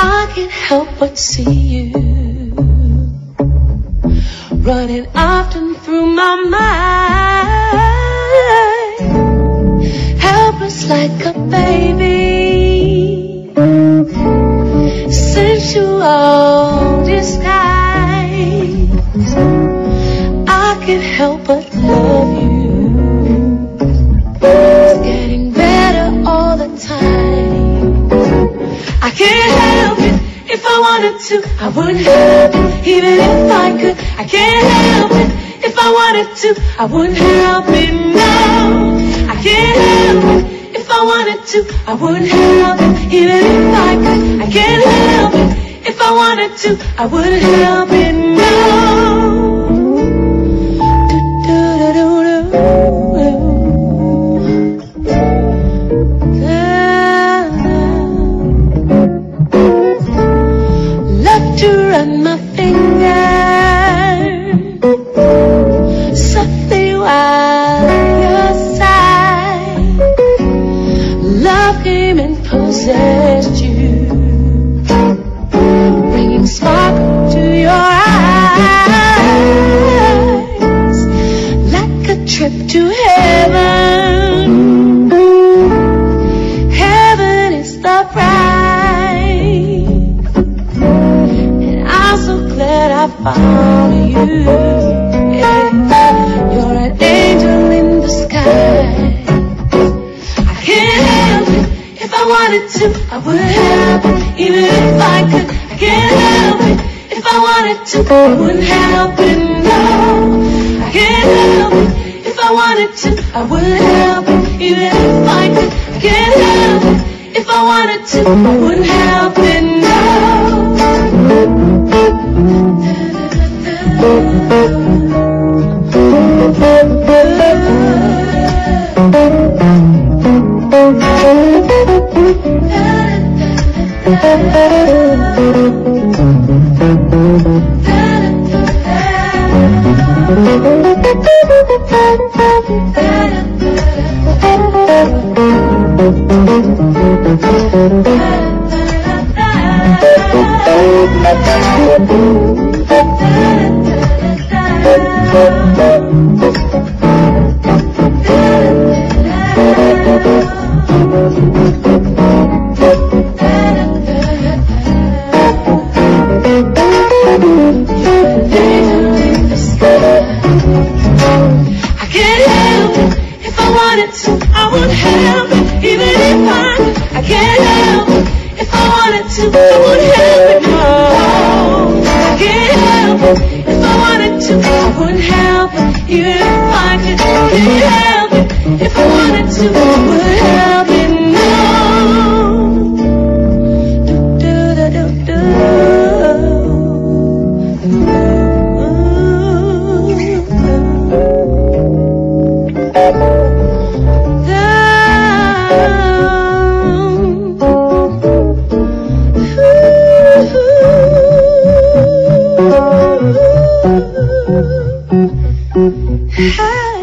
I can't help but see you running often through my mind, helpless like a baby, sensual disguise. I can't help but love you. It's getting better all the time. I can't help it. If I wanted to, I wouldn't help it. Even if I could, I can't help it. If I wanted to, I wouldn't help it. No, I can't help it. If I wanted to, I wouldn't help it. Even if I could, I can't help it. If I wanted to, I wouldn't help it. No. Love to run my fingers softly while your side. Love came and possessed you, bringing sparkle to your eyes, like a trip to heaven. Heaven is the prize, and I'm so glad I found you. Yeah. You're an angel in the sky. I can't help it. If I wanted to, I would help it. Even if I could, I can't help it. If I wanted to, I wouldn't help it. No, I can't help it. If I wanted to, I wouldn't help it. Even if I could, I can't help it. If I wanted to, I wouldn't help it. No. Hi.